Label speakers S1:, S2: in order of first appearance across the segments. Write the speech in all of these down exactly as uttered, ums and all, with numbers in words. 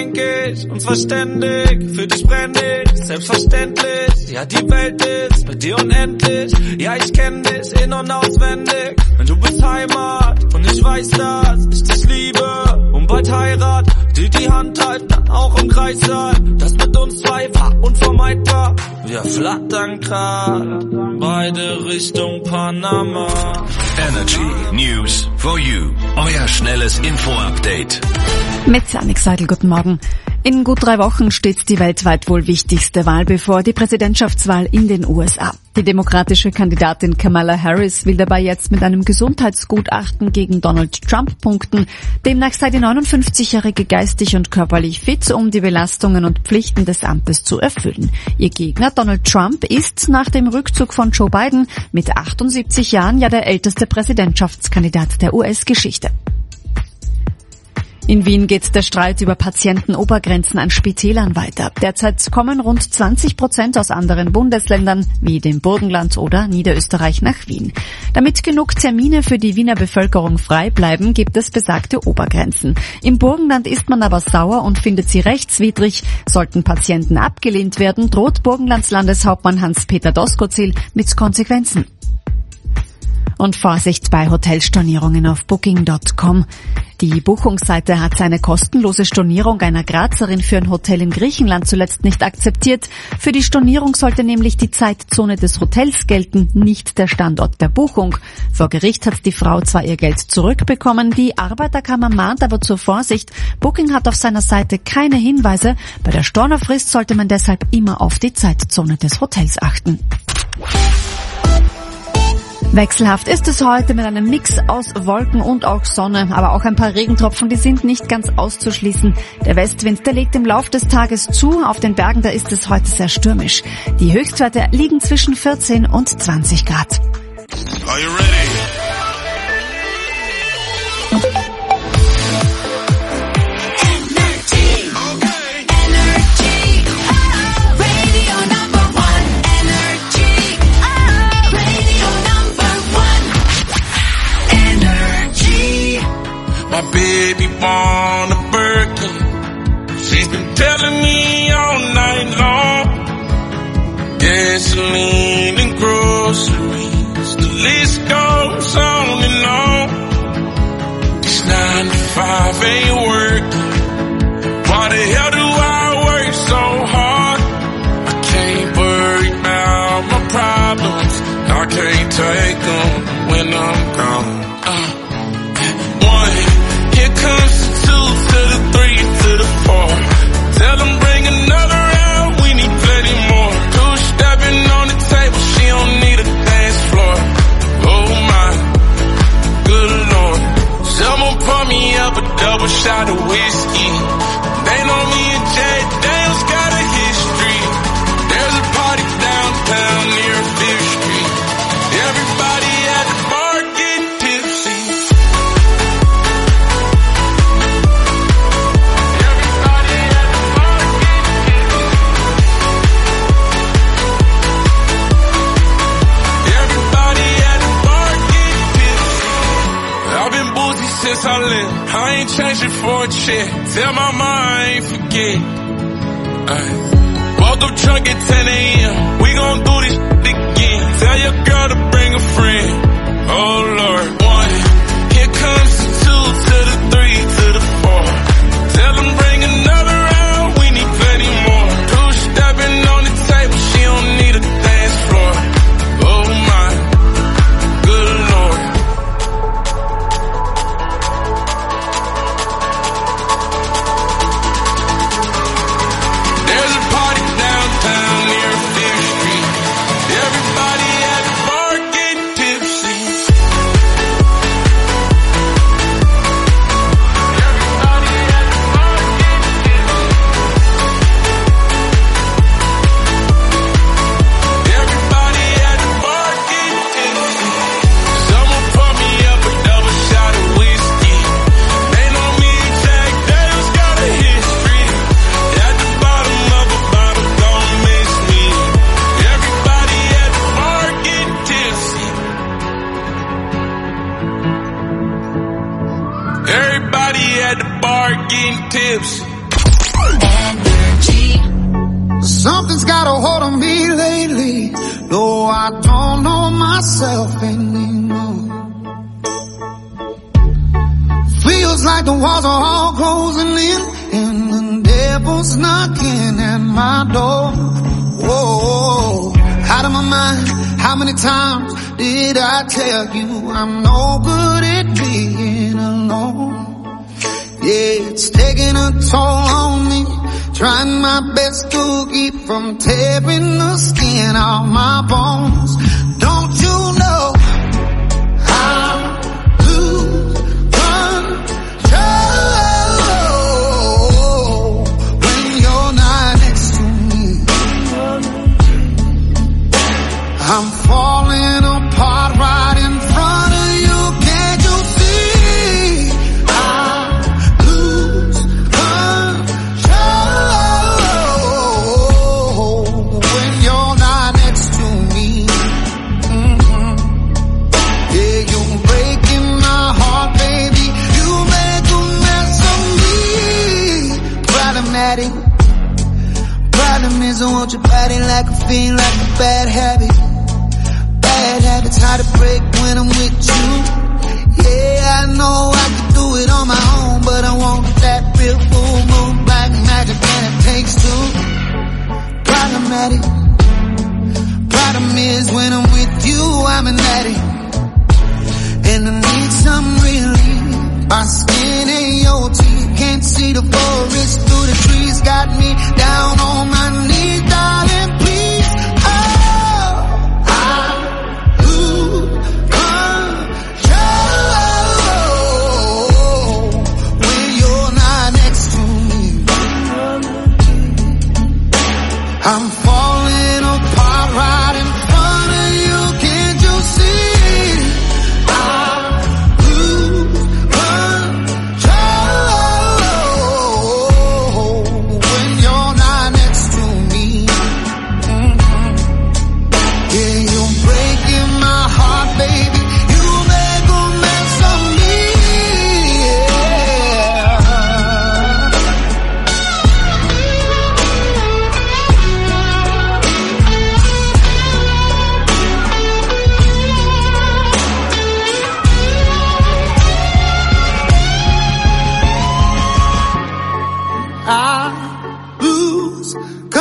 S1: denk ich unverständlich, für dich brenn ich, selbstverständlich. Ja, die Welt ist bei dir unendlich, ja, ich kenn dich in- und auswendig. Denn du bist Heimat und ich weiß, dass ich dich liebe und bald Heirat, die die Hand halten, dann auch im Kreis sein. Das mit uns zwei war unvermeidbar, wir flattern grad beide Richtung Panama.
S2: Energy News for You, euer schnelles Info-Update.
S3: Mit Annik Seidel, guten Morgen. In gut drei Wochen steht die weltweit wohl wichtigste Wahl bevor, die Präsidentschaftswahl in den U S A. Die demokratische Kandidatin Kamala Harris will dabei jetzt mit einem Gesundheitsgutachten gegen Donald Trump punkten. Demnach sei die neunundfünfzigjährige geistig und körperlich fit, um die Belastungen und Pflichten des Amtes zu erfüllen. Ihr Gegner Donald Trump ist nach dem Rückzug von Joe Biden mit achtundsiebzig Jahren ja der älteste Präsidentschaftskandidat der U S-Geschichte. In Wien geht der Streit über Patientenobergrenzen an Spitälern weiter. Derzeit kommen rund zwanzig Prozent aus anderen Bundesländern wie dem Burgenland oder Niederösterreich nach Wien. Damit genug Termine für die Wiener Bevölkerung frei bleiben, gibt es besagte Obergrenzen. Im Burgenland ist man aber sauer und findet sie rechtswidrig. Sollten Patienten abgelehnt werden, droht Burgenlands Landeshauptmann Hans-Peter Doskozil mit Konsequenzen. Und Vorsicht bei Hotelstornierungen auf Booking Punkt com. Die Buchungsseite hat eine kostenlose Stornierung einer Grazerin für ein Hotel in Griechenland zuletzt nicht akzeptiert. Für die Stornierung sollte nämlich die Zeitzone des Hotels gelten, nicht der Standort der Buchung. Vor Gericht hat die Frau zwar ihr Geld zurückbekommen, die Arbeiterkammer mahnt aber zur Vorsicht. Booking hat auf seiner Seite keine Hinweise. Bei der Stornofrist sollte man deshalb immer auf die Zeitzone des Hotels achten. Wechselhaft ist es heute mit einem Mix aus Wolken und auch Sonne, aber auch ein paar Regentropfen, die sind nicht ganz auszuschließen. Der Westwind, der legt im Lauf des Tages zu, auf den Bergen, da ist es heute sehr stürmisch. Die Höchstwerte liegen zwischen vierzehn und zwanzig Grad.
S4: Are you ready?
S5: My baby born a Birkin. She's been telling me all night long. Gasoline and groceries, the list goes on and on. This nine to five ain't working. Why the hell do I work so hard? I can't worry about my problems. I can't take them when I'm gone. Uh. Here comes the two to the three to the four. Tell them bring another round, we need plenty more. Two stepping on the table, she don't need a dance floor. Oh my, good lord. Someone pour me up a double shot of whiskey. They know me and Jay Daniels got a history. There's a party downtown near Fifth Street. Everybody at the bar getting tipsy. Since I left, I ain't changing for a check. Tell my mama I ain't forget. Ay. Woke up drunk at ten a.m. We gon' do this again. Tell your girl to bring a friend. Oh Lord, one. Here comes the two to the three to the four. Tell them bring another round. We need plenty more. Two stepping on the table. She don't need a dance floor. Oh my, good Lord. Everybody at the bar getting tipsy.
S6: Something's got a hold on me lately, though I don't know myself anymore. Feels like the walls are all closing in, and the devil's knocking at my door. Whoa, out of my mind, how many times did I tell you I'm no good at being alone? Yeah, it's taking a toll on me, trying my best to keep from tearing the skin off my bones. Don't you know how to control when you're not next to me? I'm falling apart right in front of you. Can't you see? I lose control when you're not next to me. Mm-hmm. Yeah, you're breaking my heart, baby. You make a mess of me. Problematic. Problem is I want your body like a fiend, like a bad habit. Bad habits hard to break when I'm with you. Yeah, I know I can do it on my own, but I want that real full moon, black magic, and it takes two. Problematic. Problem is when I'm with you, I'm an addict, and I need some relief. My skin and your teeth, can't see the forest through the trees, got me down on my knees, darling, please. Oh, I lose control when you're not next to me. I'm falling apart right in front of you. Can't you see? I lose control when you're not next to me. Mm-hmm. Yeah, you're breaking my heart, baby. You make a mess of me. I lose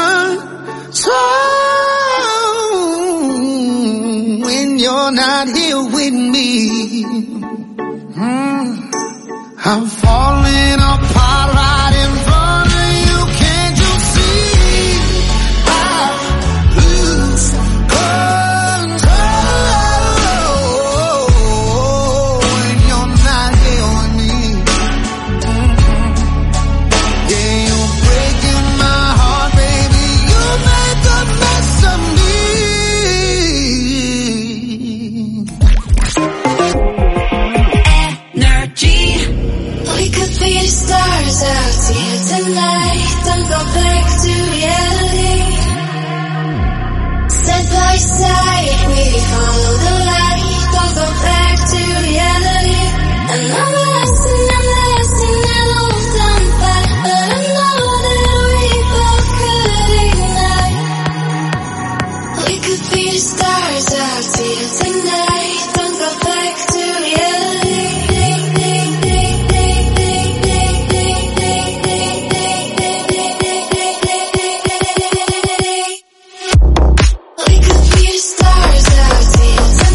S6: control when you're not here with me. Mm. I'm falling apart right in front of you. Can't you see? I lose control when you're not here with me. Yeah, you're breaking my heart, baby. You make a mess of me.
S7: Energy. We could be the stars out here tonight. Don't go back to reality. Side by side, we follow the light. Don't go back to reality. And I'm lost and I'm lost and I don't I'm back, but I know that we both could ignite. We could be the stars out here tonight. Don't go back to reality. We could be the stars out here tonight.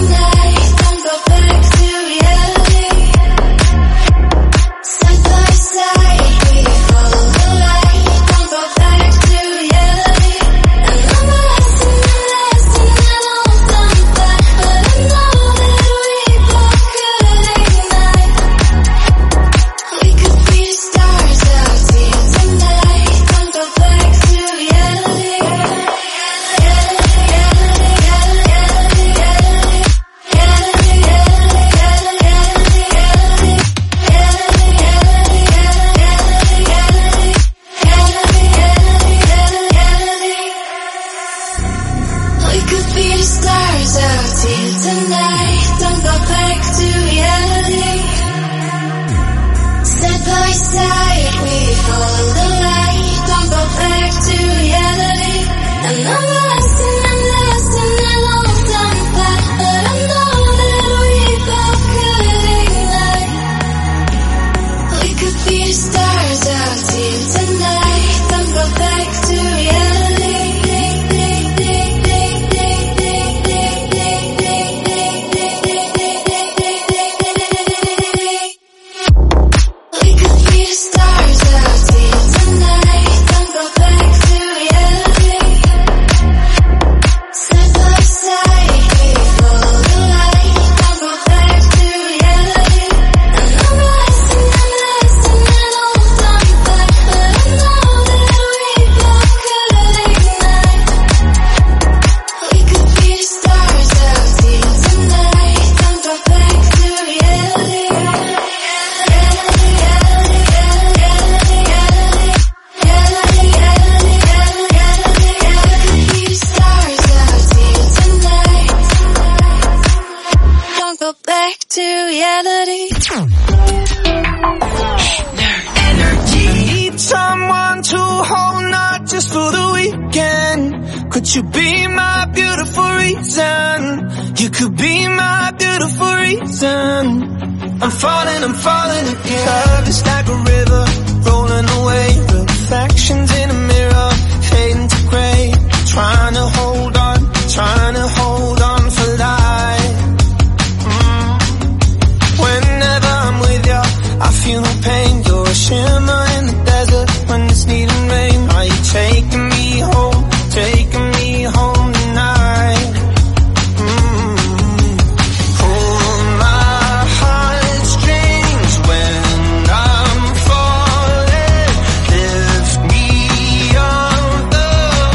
S1: Won't you be my beautiful reason? You could be my beautiful reason. I'm falling, I'm falling again. Love is like a river, rolling away. Reflections in a mirror, fading to grey. Trying to hold on, trying to hold on for life. mm. Whenever I'm with you, I feel no pain. You're a shimmer in the desert when it's needing rain. Are you taking me home, taking me home tonight? mm. Pull my heartstrings when I'm falling. Lift me off the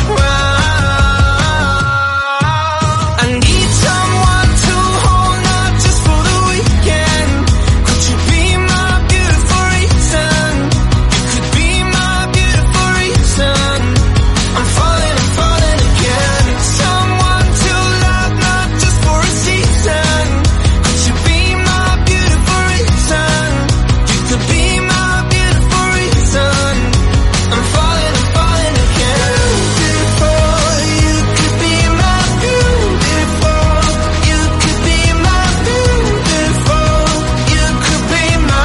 S1: ground. I need someone to hold, not just for the weekend. Could you be my beautiful reason? You could be my beautiful reason. I'm falling, I'm falling again. Someone to love, not just for a season. Could you be my beautiful reason? You could be my beautiful reason. I'm falling, I'm falling again. Beautiful, you could be my beautiful. You could be my beautiful. You could be my,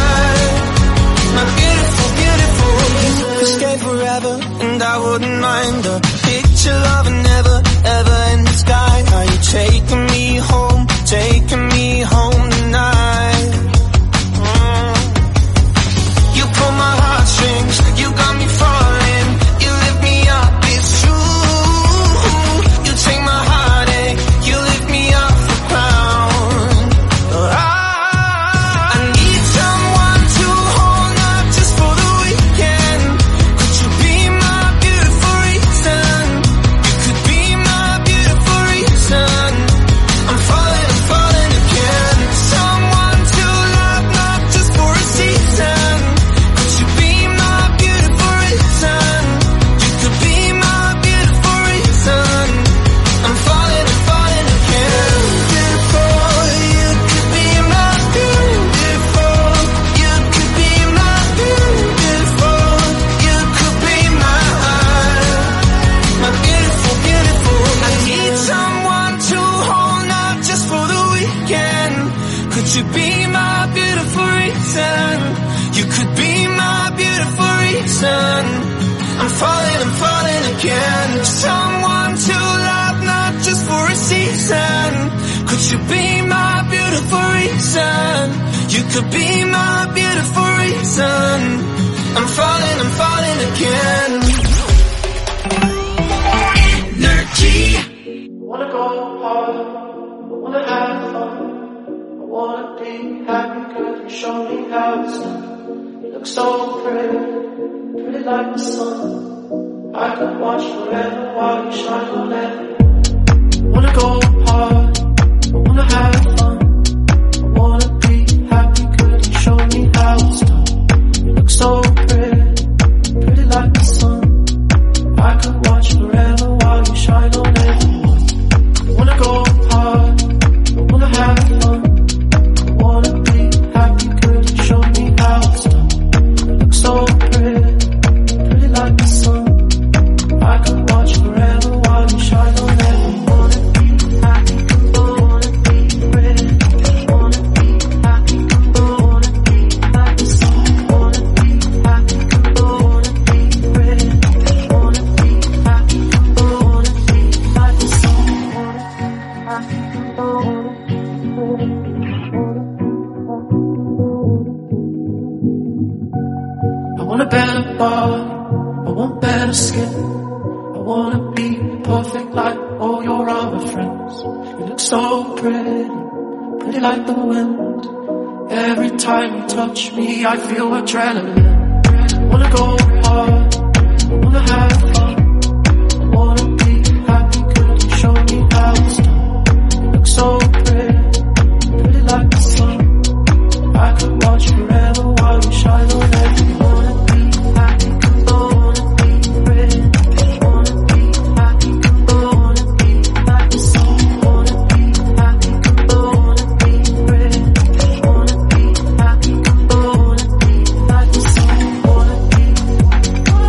S1: my beautiful, beautiful. You could stay forever and I wouldn't mind a picture of a never, ever in the sky. Are you taking me home, taking me home tonight? Mm. You pull my heartstrings, you got me falling. You lift me up, it's true. You take my heartache, you lift me off the ground. I, I need someone to hold, not just for the weekend. Could you be my beautiful reason? You could be my beautiful reason. I'm falling, I'm falling again. Someone to love, not just for a season. Could you be my beautiful reason? You could be my beautiful reason. I'm falling, I'm falling again. Beautiful, you could be my beautiful. You could be my beautiful. You could be my, my beautiful, beautiful. I need someone to hold, not just for the weekend. Could you be my beautiful reason? You could be my beautiful reason. I'm falling, I'm falling again. Someone to love, not just for a season. Could you be my beautiful reason? You could be my beautiful reason. I'm falling, I'm falling again. Energy.
S8: I wanna go hard, I wanna have fun, I wanna be happy, girl, you show me how it's done. You look so pretty, pretty like the sun. I could watch forever while you shine on every. I wanna go hard, I wanna have fun, I wanna be happy, girl, you show me how it's done. You look so pretty, pretty like the sun. I could watch forever while you shine on everyone. I wanna go hard, I wanna have fun, I wanna be happy, girl, you show me how it's done. You look so pretty, pretty like the sun. I could watch forever while you shine on everyone. Wanna be happy, wanna be pretty, wanna be happy, wanna be like the sun. Wanna be happy, wanna be pretty, wanna be happy, wanna be like the sun. Happy, wanna I want a better body, I want better skin. I wanna be perfect like all your other friends. You look so pretty, pretty like the wind. Every time you touch me, I feel adrenaline. I wanna go hard, I wanna have fun, I wanna be happy, girl, you show me how it's done. You look so pretty, pretty like the sun. I could watch forever while you shine on everyone. Wanna be happy, wanna be pretty, wanna be happy, wanna be like the sun. Wanna be happy, wanna be pretty, wanna be happy, wanna be like the sun. Wanna be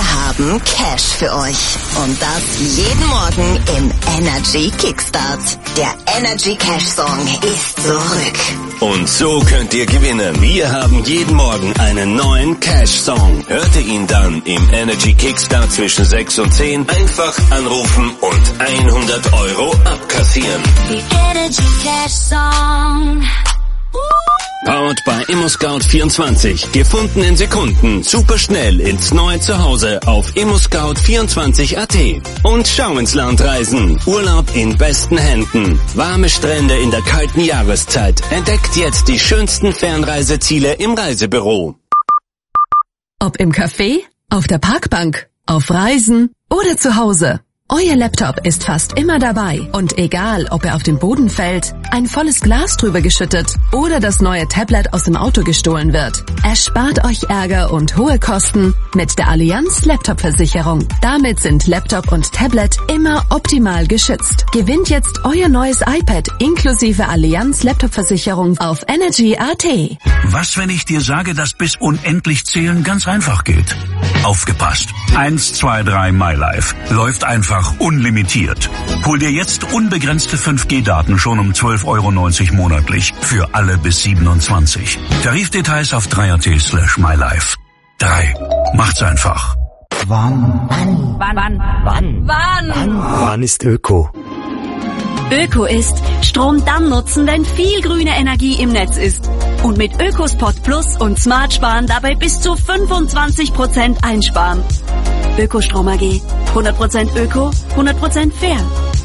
S9: haben Cash für euch. Und das jeden Morgen im Energy Kickstart. Der Energy Cash Song ist zurück.
S2: Und so könnt ihr gewinnen. Wir haben jeden Morgen einen neuen Cash-Song. Hört ihr ihn dann im Energy Kickstart zwischen sechs und zehn. Einfach anrufen und hundert Euro abkassieren.
S7: The Energy Cash Song.
S2: Powered bei ImmoScout vierundzwanzig. Gefunden in Sekunden. Super schnell ins neue Zuhause auf immoscout vierundzwanzig punkt at. Und schau ins Land reisen. Urlaub in besten Händen. Warme Strände in der kalten Jahreszeit. Entdeckt jetzt die schönsten Fernreiseziele im Reisebüro.
S10: Ob im Café, auf der Parkbank, auf Reisen oder zu Hause. Euer Laptop ist fast immer dabei und egal, ob er auf den Boden fällt, ein volles Glas drüber geschüttet oder das neue Tablet aus dem Auto gestohlen wird. Erspart euch Ärger und hohe Kosten mit der Allianz Laptop-Versicherung. Damit sind Laptop und Tablet immer optimal geschützt. Gewinnt jetzt euer neues iPad inklusive Allianz Laptop-Versicherung auf energy punkt at.
S11: Was, wenn ich dir sage, dass bis unendlich zählen ganz einfach geht? Aufgepasst. eins, zwei, drei MyLife. Läuft einfach unlimitiert. Hol dir jetzt unbegrenzte fünf G Daten schon um zwölf Euro neunzig monatlich. Für alle bis siebenundzwanzig. Tarifdetails auf drei punkt at slash MyLife. drei. Macht's einfach.
S12: Wann?
S3: Wann? Wann?
S12: Wann?
S3: Wann?
S12: Wann ist Öko?
S3: Öko ist Strom dann nutzen, wenn viel grüne Energie im Netz ist. Und mit Ökospot Plus und Smart Sparen dabei bis zu fünfundzwanzig Prozent einsparen. Ökostrom A G. hundert Prozent Öko, hundert Prozent fair.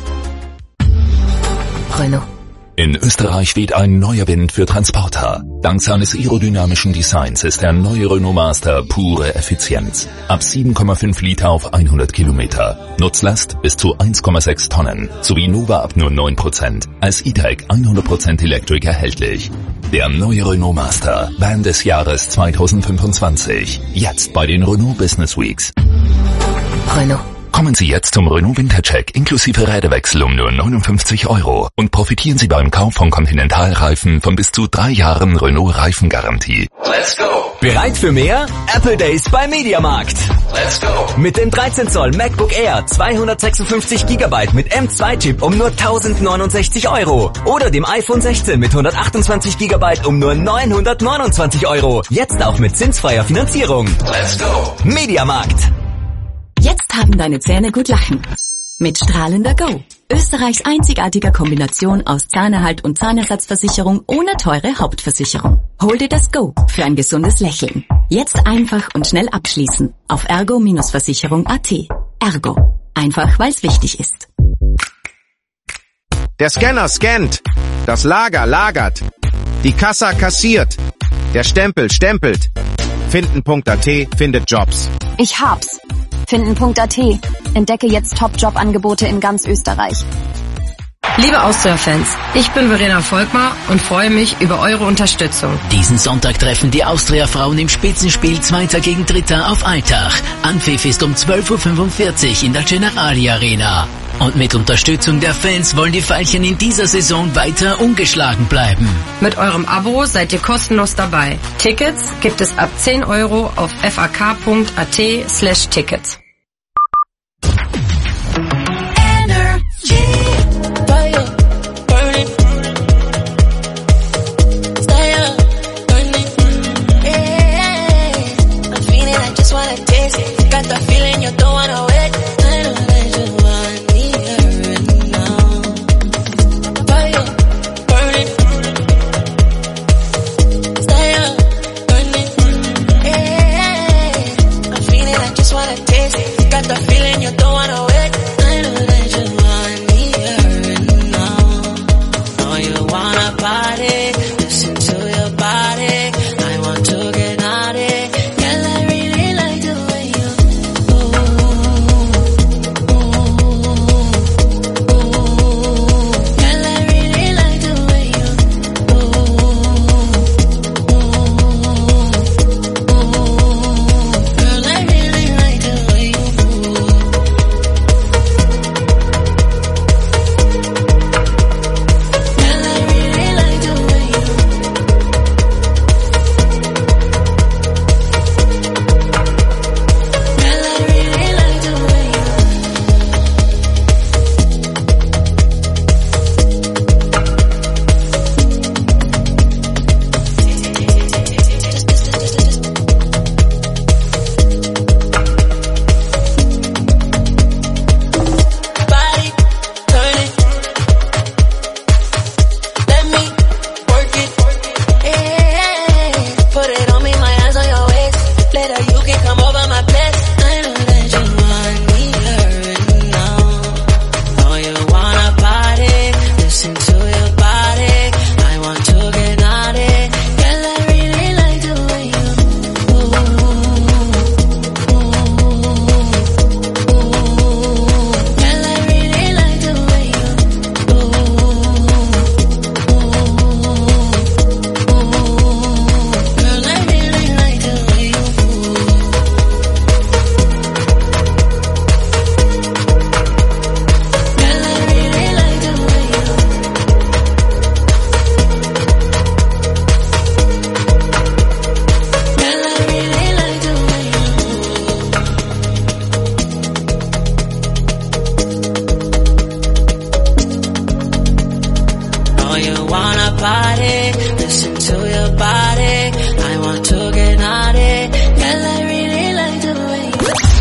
S13: Renault. In Österreich weht ein neuer Wind für Transporter. Dank seines aerodynamischen Designs ist der neue Renault Master pure Effizienz. Ab sieben Komma fünf Liter auf hundert Kilometer. Nutzlast bis zu eins Komma sechs Tonnen. Sowie Nova ab nur neun Prozent. Als E-Tech hundert Prozent Elektrik erhältlich. Der neue Renault Master. Van des Jahres zweitausendfünfundzwanzig. Jetzt bei den Renault Business Weeks.
S10: Renault.
S13: Kommen Sie jetzt zum Renault Wintercheck inklusive Räderwechsel um nur neunundfünfzig Euro und profitieren Sie beim Kauf von Continental-Reifen von bis zu drei Jahren Renault Reifengarantie.
S2: Let's go!
S14: Bereit für mehr? Apple Days bei Mediamarkt.
S2: Let's go!
S14: Mit dem dreizehn Zoll MacBook Air zweihundertsechsundfünfzig Gigabyte mit M zwei Chip um nur tausendneunundsechzig Euro. Oder dem iPhone sechzehn mit hundertachtundzwanzig Gigabyte um nur neunhundertneunundzwanzig Euro. Jetzt auch mit zinsfreier Finanzierung.
S2: Let's go!
S14: Mediamarkt.
S10: Jetzt haben deine Zähne gut lachen. Mit Strahlender Go. Österreichs einzigartiger Kombination aus Zahnerhalt und Zahnersatzversicherung ohne teure Hauptversicherung. Hol dir das Go für ein gesundes Lächeln. Jetzt einfach und schnell abschließen auf ergo Versicherung punkt at. Ergo. Einfach, weil's wichtig ist.
S15: Der Scanner scannt. Das Lager lagert. Die Kassa kassiert. Der Stempel stempelt. Finden Punkt at findet Jobs.
S16: Ich hab's. Finden Punkt at. Entdecke jetzt Top-Job-Angebote in ganz Österreich.
S17: Liebe Austria-Fans, ich bin Verena Volkmar und freue mich über eure Unterstützung.
S18: Diesen Sonntag treffen die Austria-Frauen im Spitzenspiel Zweiter gegen Dritter auf Altach. Anpfiff ist um zwölf Uhr fünfundvierzig in der Generali Arena. Und mit Unterstützung der Fans wollen die Veilchen in dieser Saison weiter ungeschlagen bleiben.
S17: Mit eurem Abo seid ihr kostenlos dabei. Tickets gibt es ab zehn Euro auf fak Punkt at slash Tickets.
S19: body, listen to your body. I want to get naughty, girl, I really like the way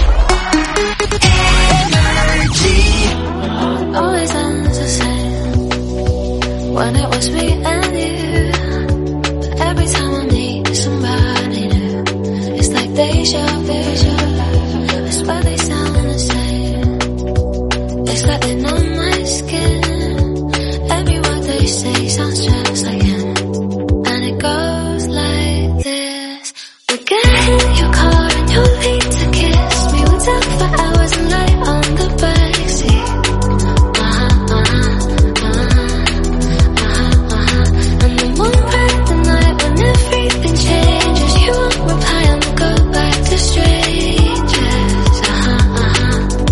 S19: you always ends the same when it was me and you. But every time I meet somebody new, it's like deja vu. I swear they sound the same. It's like they know my skin. Every word they say sounds just like him. And it goes like this. We get in your car and you leave to kiss me. We talk for hours and lay on the backseat. Uh-huh, uh-huh, uh-huh, uh-huh, uh-huh. And then one bright the night when everything changes, you won't reply and we'll go back to strangers. Uh-huh, uh-huh,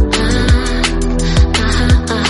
S19: uh-huh, uh-huh,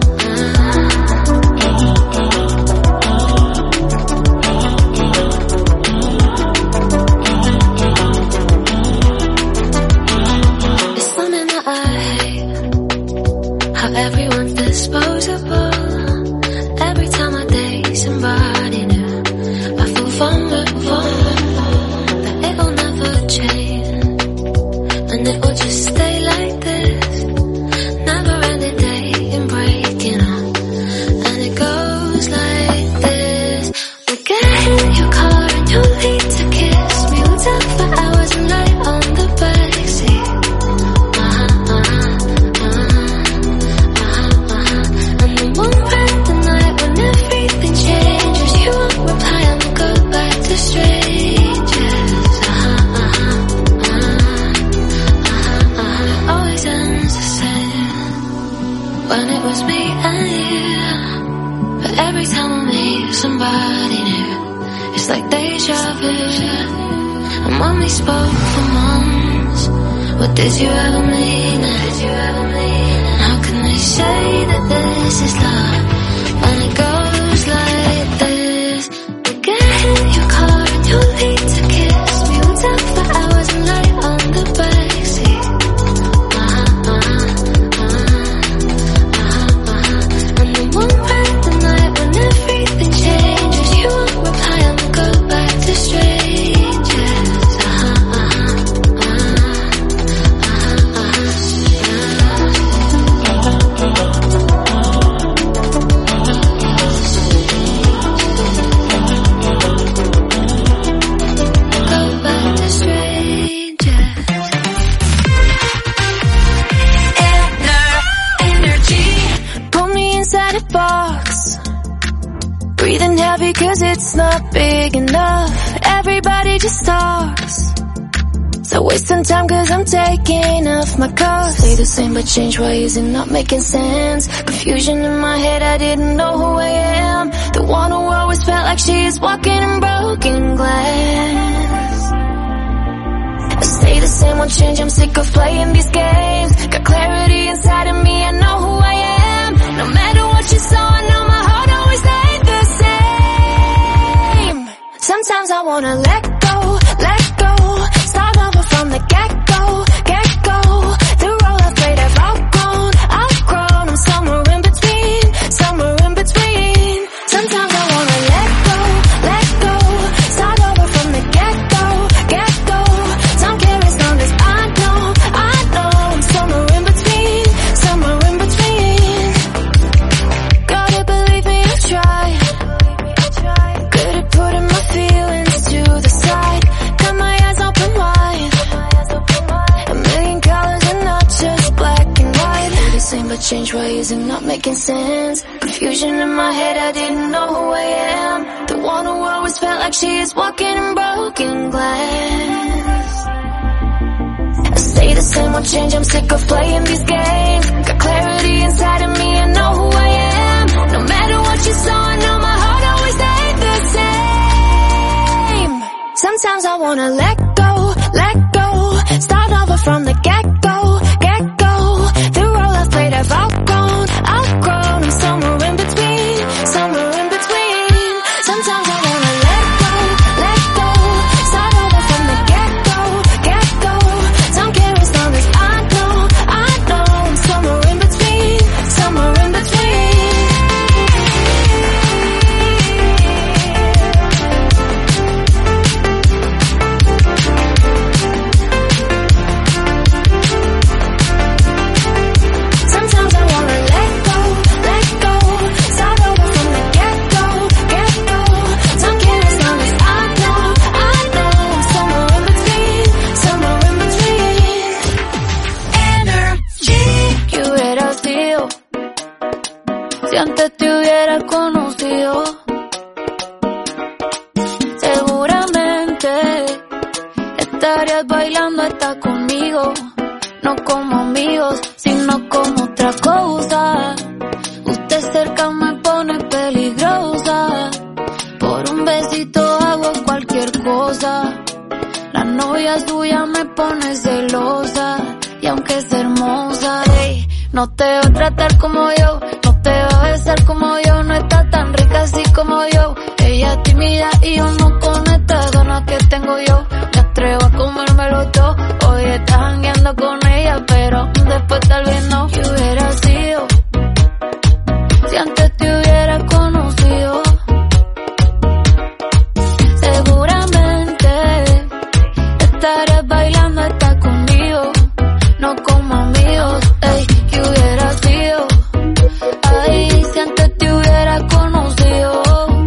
S19: It's something that I hate, how everyone's disposable. Every time I date somebody new, I feel vulnerable, that it'll never change, and it will just stay like this. Never ending dating, breaking up, and it goes like this. We get in your car and you leave to kiss me. We talk for hours and lay on the backseat. Uh-huh, uh-huh, uh-huh, uh-huh, uh-huh. And then one bright the night when everything changes, you won't reply and we'll go back to strangers. Uh-huh, uh-huh, uh-huh, uh-huh, uh-huh. Always ends the same when it was me and you. But every time I meet somebody new, it's like deja vu. And when we spoke for months, what did you ever mean? Did you ever mean? How can they say that this is love when it goes like this? We get in your car and you leave to kiss me. We talk for hours and lay on the backseat. Uh-huh, uh-huh, uh-huh, uh-huh, uh-huh. And then one bright the night when everything changes, you won't reply and we'll go back to strangers. Uh-huh, uh-huh, uh-huh, go back to strangers. Energy, put me inside a box, breathing heavy cause it's not big enough. Everybody just talks, so wasting time cause I'm taking off my clothes. Stay the same but change, why is it not making sense? Confusion in my head, I didn't know who I am. The one who always felt like she is walking in broken glass. I stay the same, won't change, I'm sick of playing these games. Got clarity inside of me, I know who I am. No matter what you saw, I know my heart always stayed the same. Sometimes I wanna let go, let go, start over from the get-go, get-go. The role I played I've outgrown, outgrown. I'm somewhere in between, somewhere in between. Sometimes I wanna let go, let go, start over from the get-go, get-go. Don't care as long as I know, I know. I'm somewhere in between, somewhere in between. Gotta believe me, I tried. Good at putting my feelings to the side. Got my eyes open wide. A million colors and not just black and white. They're the same but change, why is it not making sense? Confusion in my head, I didn't know who I am. The one who always felt like she is walking in broken glass. I stay the same, won't change, I'm sick of playing these games. Got clarity inside of me, I know who I am. No matter what you saw, I know my heart always stayed the same. Sometimes I wanna let go, let go, start over from the get-go, get-go. The role I've played I've outgrown, outgrown. I'm somewhere in between, somewhere in between. Sometimes I wanna let go, let go, start over from the get-go, get-go. Don't care as long as I know, I know. I'm somewhere in between, somewhere in between. como amigos, sino como otra cosa. Usted cerca me pone peligrosa. Por un besito hago cualquier cosa. La novia suya me pone celosa. Y aunque es hermosa, ey, no te va a tratar como yo, no te va a besar como yo, no está tan rica así como yo. Ella es tímida y yo no con estas ganas que tengo yo. Me atrevo a comérmelo todo. Hoy estás jangueando con ella, pero después tal vez no. ¿Qué hubiera sido si antes te hubiera conocido? Seguramente estarías bailando hasta conmigo, no como amigos. Ey, ¿qué hubiera sido? Ay, si antes te hubiera conocido.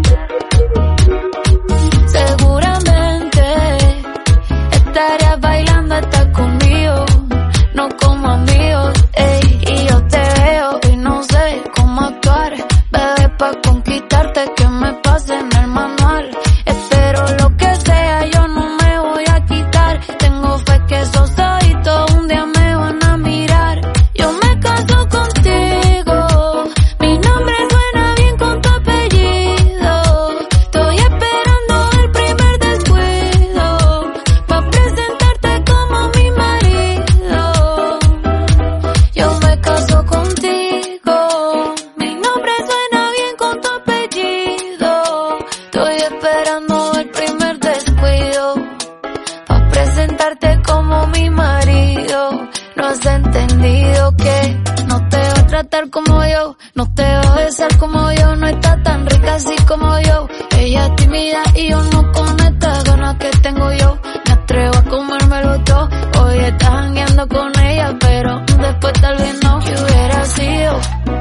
S19: Seguramente estarías bailando hasta conmigo, no como amigos. Ey, y yo te veo y no sé cómo actuar, bebé, pa' conquistarte que me pase en el manual. Espero lo que sea, yo no me voy a quitar. Tengo fe que esos ojitos un día me van a mirar. Yo me caso contigo, mi nombre suena bien con tu apellido. Estoy esperando el primer descuido pa' presentarte como mi marido. Yo me caso contigo, mi nombre suena bien con tu apellido. Estoy esperando el primer descuido pa' presentarte como mi marido. No has entendido que no te va a tratar como yo, no te va a besar como yo, no está tan rica así como yo. Ella es tímida y yo no con estas ganas que tengo yo. Me atrevo a comérmelo todo. Hoy estás jangueando con ella, pero después tal vez no. ¿Qué hubiera sido?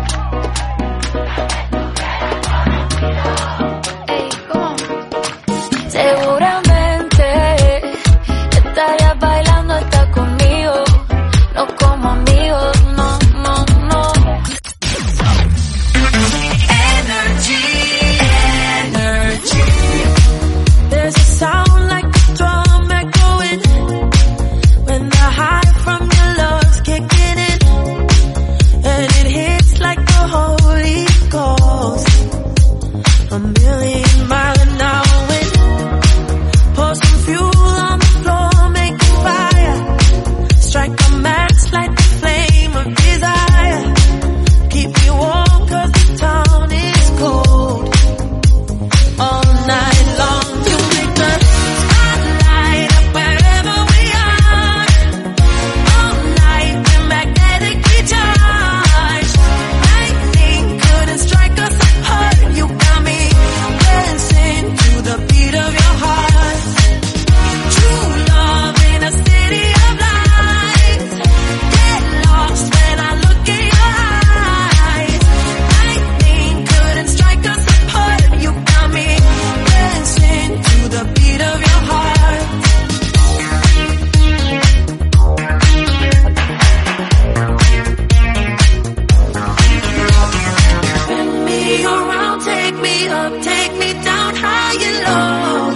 S19: Ey, ¿cómo? Seguramente estarías bailando hasta conmigo, no como amigos, no, no, no. Energy, energy.
S20: There's a sound like a drum echoing when the high from your lungs kicking in, and it hits like the Holy Ghost. A million mile an hour wind. Pour some fuel on the floor, make it fire. Strike a match, light the flame of desire. Keep me warm 'cause the town is cold. All night long you make the spotlight up wherever we are. All night we're magnetically charged. Lightning couldn't strike us apart. You got me dancing to the beat of your heart. True love in a city of lights. Get lost when I look in your eyes. Lightning couldn't strike us apart. You got me dancing to the beat of your heart. Spin me around, take me up, take me down high and low.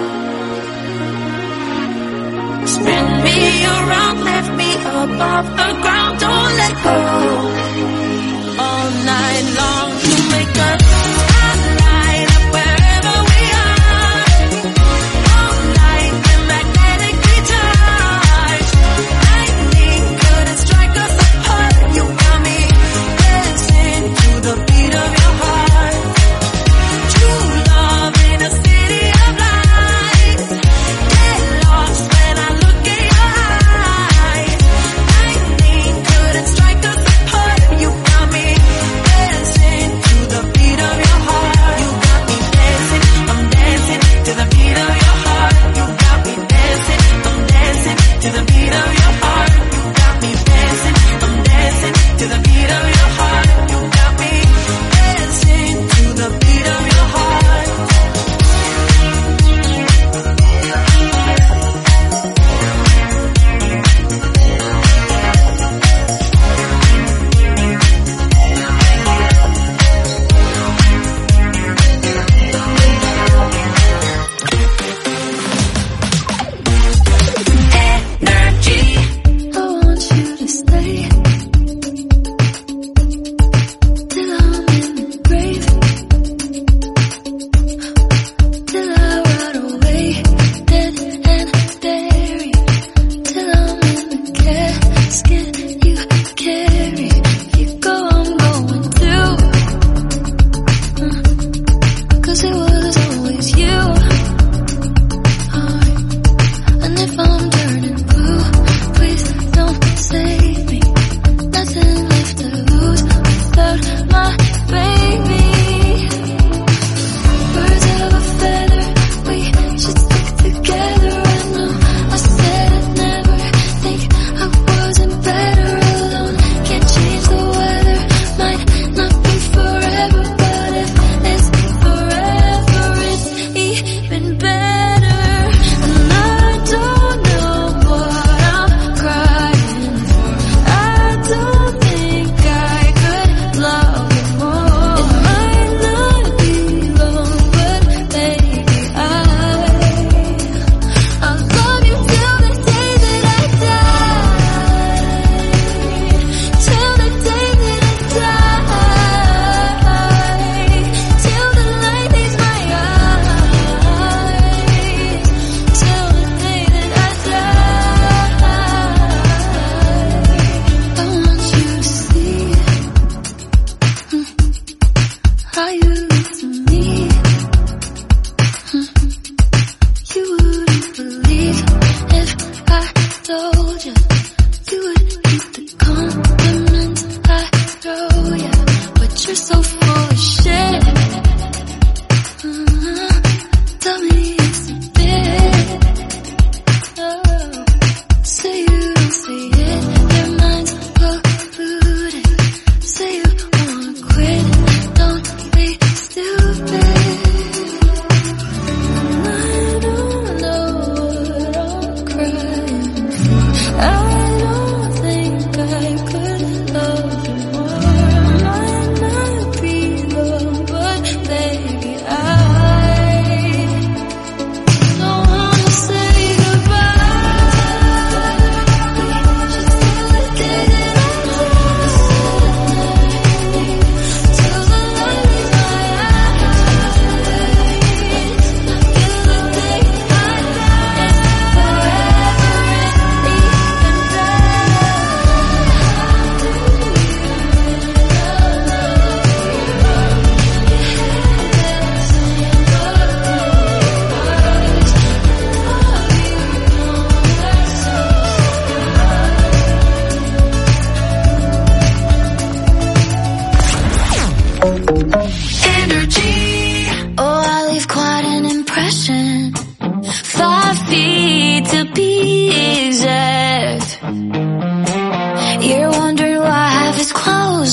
S20: Spin me around, lift me up off the ground, don't let go. All night long you make us spotlight up wherever we are. All night we're magnetically charged. Lightning couldn't strike us apart. You got me dancing to the beat of your heart. True love in a city of lights. Get lost when I look in your eyes. Lightning couldn't strike us apart. You got me dancing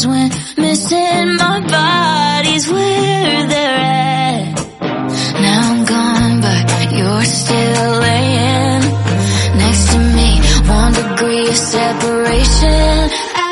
S19: times when missing my body's where they're at. Now I'm gone, but you're still laying next to me. One degree of separation.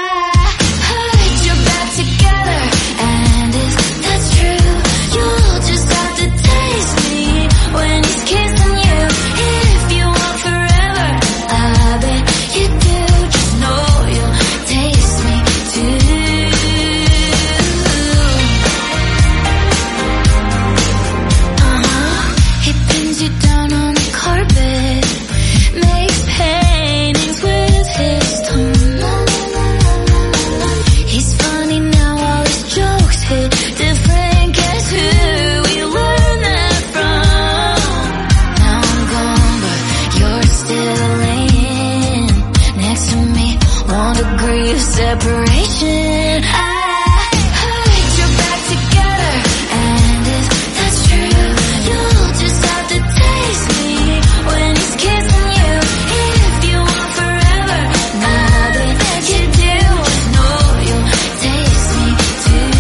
S19: Separation. I heard you're back together, and if that's true, you'll just have to taste me when he's kissing you. If you want forever, now that you do, just know you'll taste me too.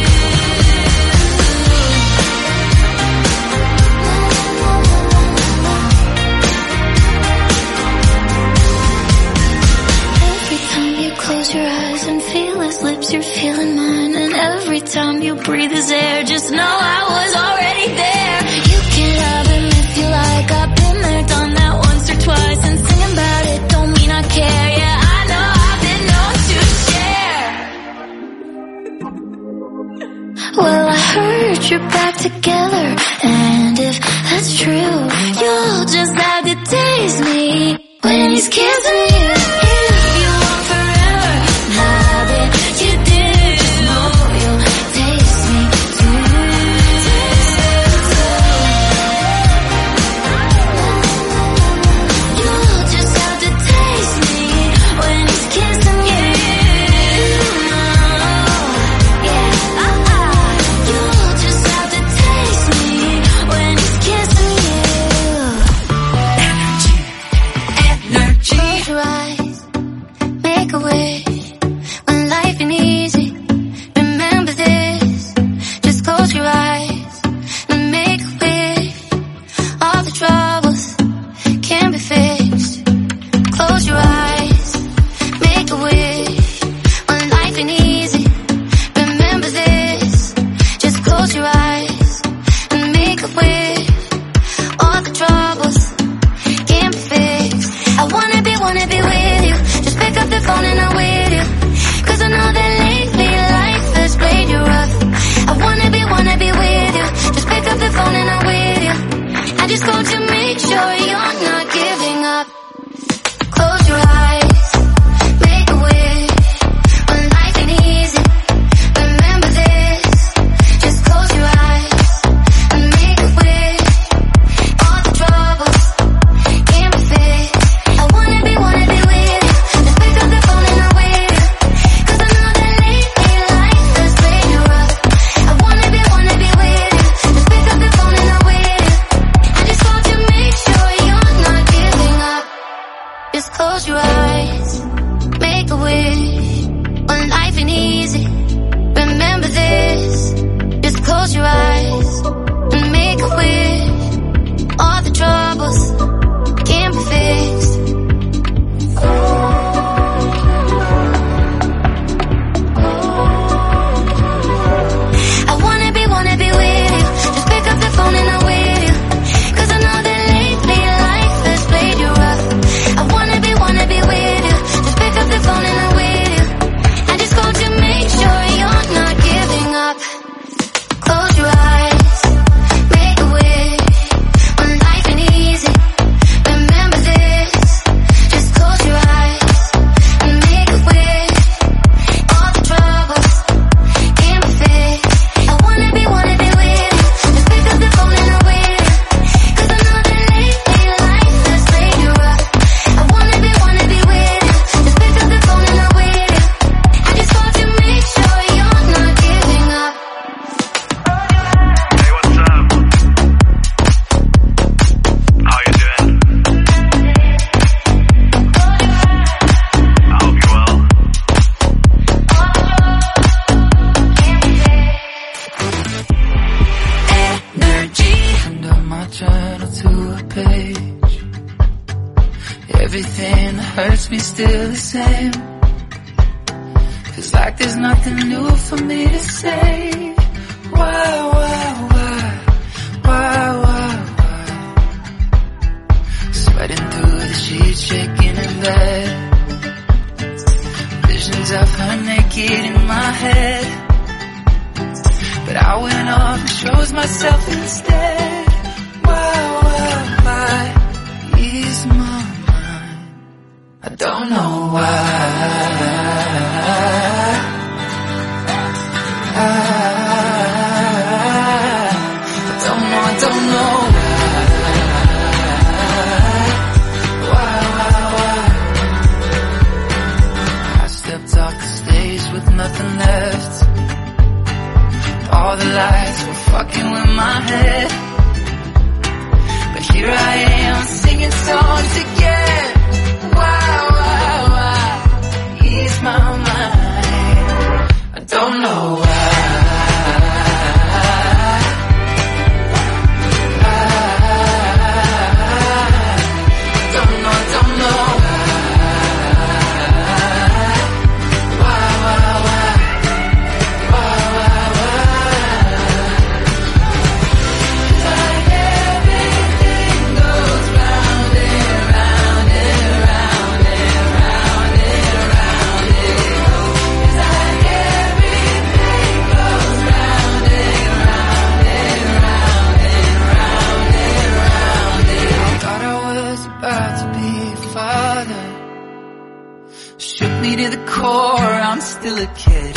S19: Every time you close your eyes and feel his lips, you're feeling mine. And every time you breathe his air, just know I was already there. You can love him if you like. I've been there, done that once or twice. And singing about it don't mean I care. Yeah, I know I've been known to share. Well, I heard you're back together, and if that's true, you'll just have to taste me when he's kissing you. Close your eyes, make a wish.
S20: Feels like there's nothing new for me to say. Why, why, why, why, why, why? Sweating through the sheets, shaking in bed. Visions of her naked in my head, but I went off and chose myself instead. Why, why, why? Ease my mind. I don't know why. I, I don't know, I don't know why. Why, why, why? I stepped off the stage with nothing left. All the lights were fucking with my head, but here I am singing songs again. Why, why, why? Ease my mind. I don't know why. To the core, I'm still a kid.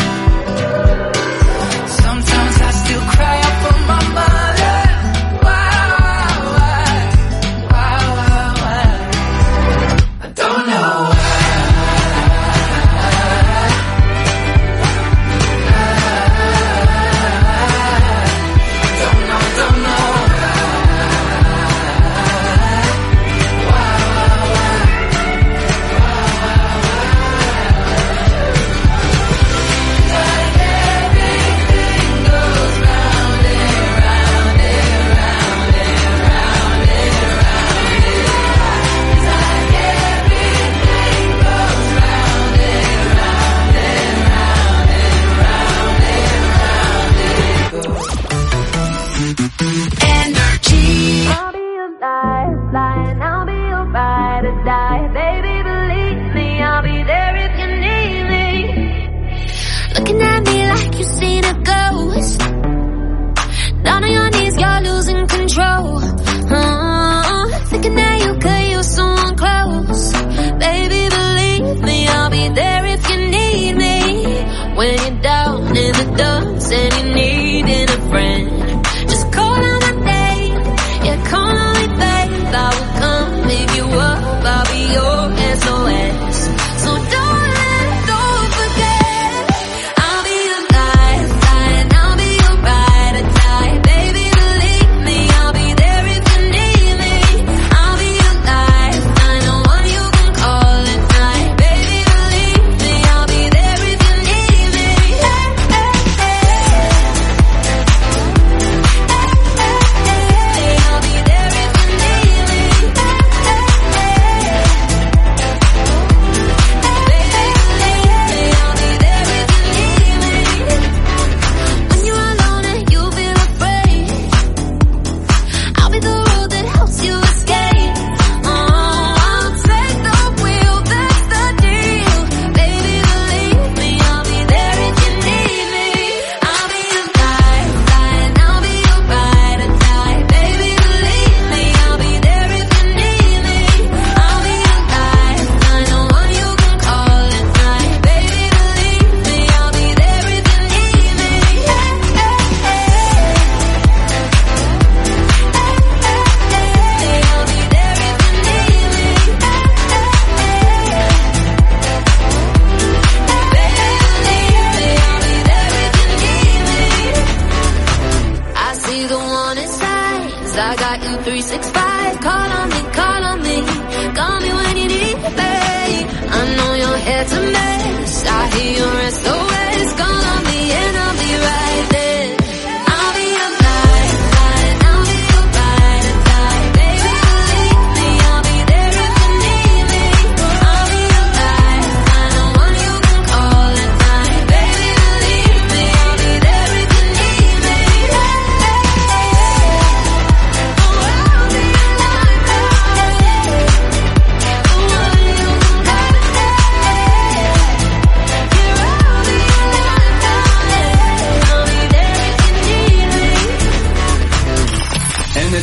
S20: Sometimes I still cry out for my mother. Why, why, why, why, why? I don't know why. Don't know, don't know why, why, why?
S19: Looking at me like you've seen a ghost. Down on your knees, you're losing control. uh, Thinking that you could use someone close. Baby, believe me, I'll be there if you need me. When you're down in the dumps and you're needing a friend, just call out my name. Yeah, call on me, babe. I will come pick you up. I'll be your S O S. So don't let go, forget. I'll be your lifeline, I'll be your ride or die. Baby, believe me, I'll be there if you need me. I'll be your lifeline, the one you can call at night. Baby, believe me, I'll be there if you need me. Hey, hey, hey.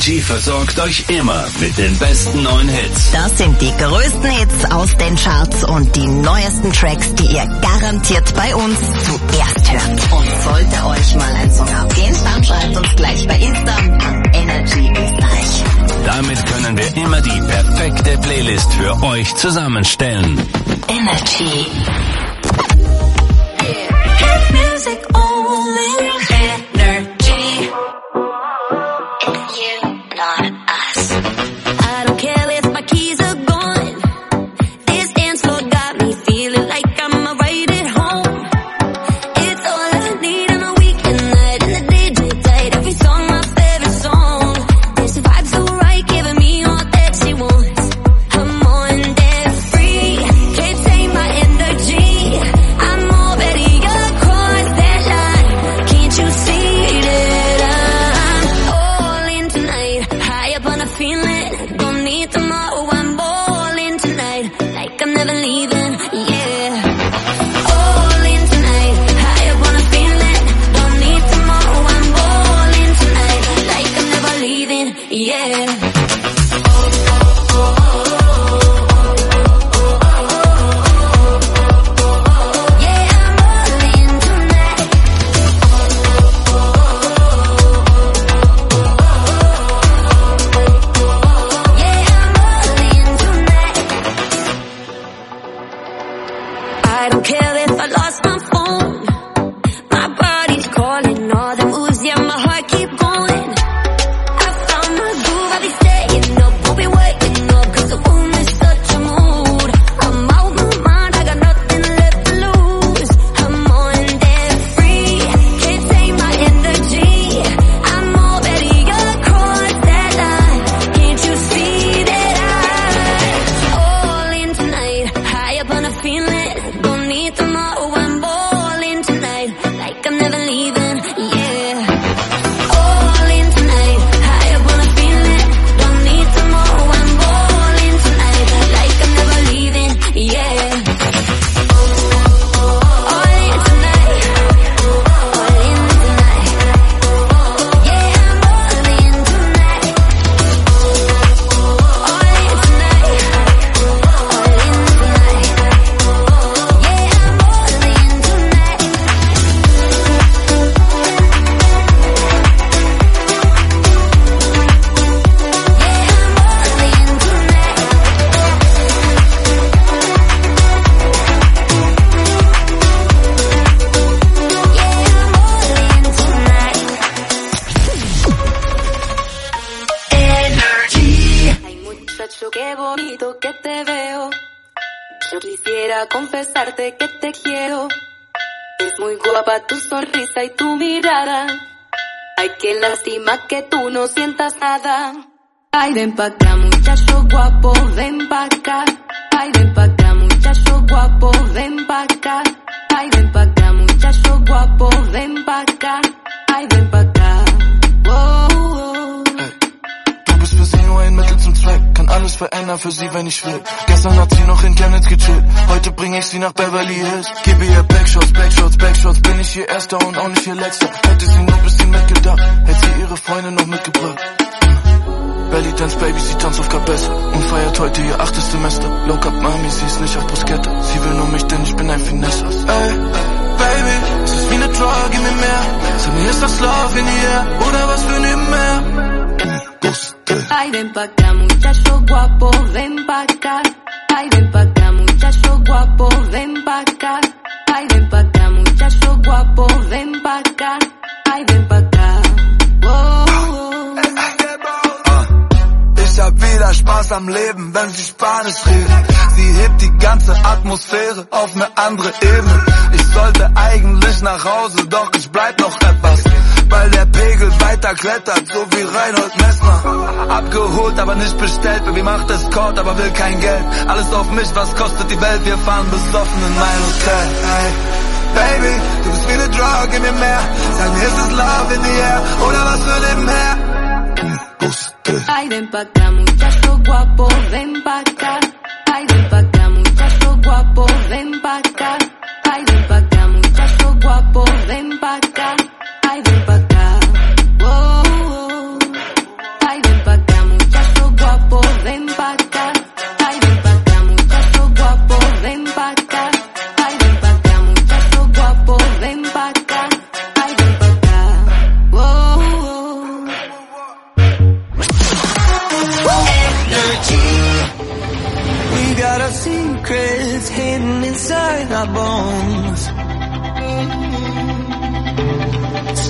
S2: Energy versorgt euch immer mit den besten neuen Hits.
S9: Das sind die größten Hits aus den Charts und die neuesten Tracks, die ihr garantiert bei uns zuerst hört. Und sollte euch mal ein Song abgehen, dann schreibt uns gleich bei Insta an Energy Österreich.
S2: Damit können wir immer die perfekte Playlist für euch zusammenstellen.
S9: Energy.
S20: Hit music only.
S9: Energy. It's you, not us.
S20: I don't care if my keys are gone. This dance floor got me feeling like I'm right at home. It's all I need on a weekend night in the D J tight. Every song my favorite song. This vibe so right, giving me all that she wants. I'm on that free, can't take my energy. I'm already across that line. Can't you see that I'm all in tonight? High up on a feeling, don't need tomorrow. I'm all in tonight, like I'm never leaving. Yeah, all in tonight. High up on a feeling, don't need tomorrow. I'm all in tonight, like I'm never leaving. Yeah. I don't care if I lost my phone. My body's calling, all the moves, yeah, my heart keep going. I found my groove, I'll be staying up, we'll be waking up, cause the room is such a mood. I'm out my mind, I got nothing left to lose. I'm on that free, can't take my energy. I'm already across that line. Can't you see that I'm all in tonight? High up on a feeling, don't need tomorrow. I'm all in tonight, like I'm never leaving. Yeah, all in tonight. High up on a feeling, don't need tomorrow. I'm all in tonight, like I'm never leaving. Yeah, all in tonight, all in tonight. Yeah, I'm all in tonight, all in tonight, all in tonight. Yeah, I'm all in tonight.
S21: Ay, muchacho, qué bonito que te veo. Yo quisiera confesarte que te quiero. Es muy guapa tu sonrisa y tu mirada. Ay, qué lástima que tú no sientas nada. Ay, ven pa' acá, muchacho guapo, ven pa' acá. Ay, ven pa' acá, muchacho guapo, ven pa' acá. Ay, ven pa' acá, muchacho guapo, ven pa' acá. Ay, ven pa' acá. Oh, oh.
S22: Du bist für sie nur ein Mittel zum Zweck. Kann alles verändern für sie, wenn ich will. Gestern hat sie noch in Chemnitz gechillt. Heute bring ich sie nach Beverly Hills. Gebe ihr Backshots, Backshots, Backshots. Bin ich ihr Erster und auch nicht ihr Letzter. Hätte sie nur ein bisschen mitgedacht, hätte sie ihre Freunde noch mitgebracht. Belly Dance Baby, sie tanzt auf Cabessa und feiert heute ihr achtes Semester. Low Cup Mami, sie ist nicht auf Bruschetta. Sie will nur mich, denn ich bin ein Finesse. Ey, Baby, es ist wie ne Drug, gib mir mehr. Sag mir, ist das Love in the air oder was für nebenher?
S21: Ay, ven pa' acá, muchacho guapo, ven pa' acá. Ay, ven pa' acá, muchacho guapo, ven pa' acá. Ay, ven pa' acá, muchacho guapo, ven pa' acá. Ay, ven pa' acá. Oh, oh.
S22: Ich hab wieder Spaß am Leben, wenn sie Spanisch redet. Sie hebt die ganze Atmosphäre auf ne andere Ebene. Ich sollte eigentlich nach Hause, doch ich bleib noch etwas, weil der Pegel weiter klettert, so wie Reinhold Messner. Abgeholt, aber nicht bestellt, Baby macht Escort, aber will kein Geld. Alles auf mich, was kostet die Welt, wir fahren besoffen in mein Hotel. Hey, Baby, du bist wie ne Drug, gib mir mehr. Sag mir, ist es Love in the air oder was für nebenher?
S21: Ay, ven pa' acá, muchacho guapo, ven pa' acá. Ay, ven pa' acá, muchacho guapo, ven pa' acá. Ay, ven pa' acá, muchacho guapo, ven pa' acá. Ay, ven pa' acá. Oh, oh. Ay, ven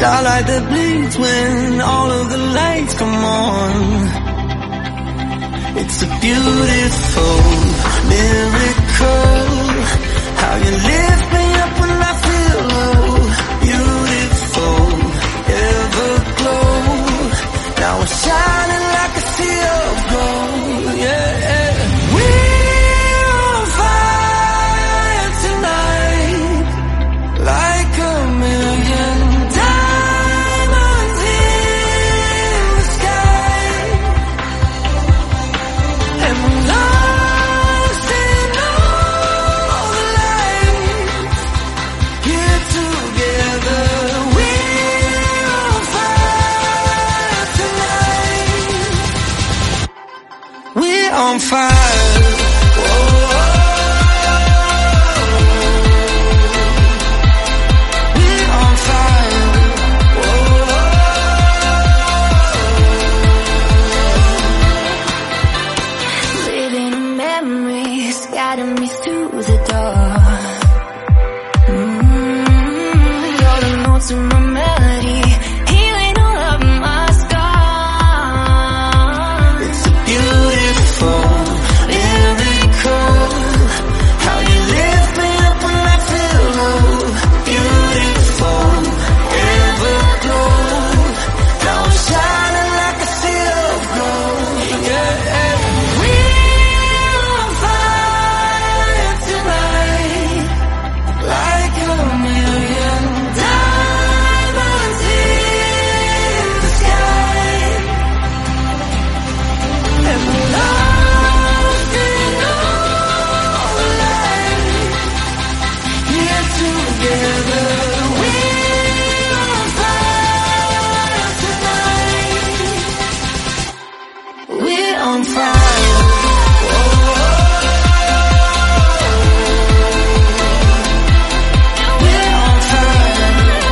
S1: starlight that bleeds when all of the lights come on. It's a beautiful miracle, how you lift me up when I feel low. Beautiful, everglow, now we're shining like a sea of gold, yeah. We're on fire tonight, like a million diamonds in the sky, and we're lost in all the lights, here together. We're on fire tonight. We're on fire.
S19: Living memories guiding me through the dark. Mm, you're the notes in my melody, healing all of my scars.
S1: It's a beautiful miracle, how you lift me up when I feel low. Beautiful, everglow, now I'm shining like a sea of gold, yeah. We're on fire tonight, like a million diamonds in the sky, and we're lost in all the light, here together. We're on fire tonight. We're on fire. We're on fire.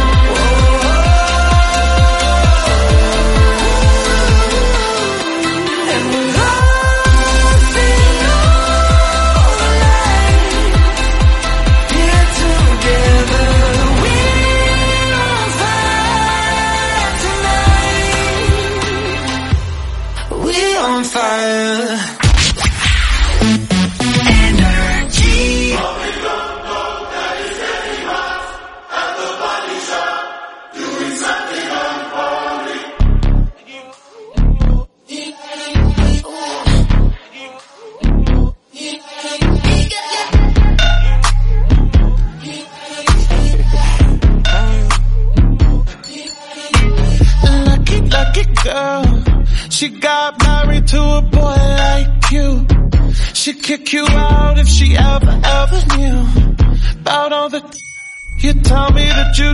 S1: And we're lost in all the light, here together. We're on fire tonight. We're on fire. Energy. Lucky, lucky girl, she got married to a boy like you. She'd kick you out if she ever, ever knew about all the you tell me that you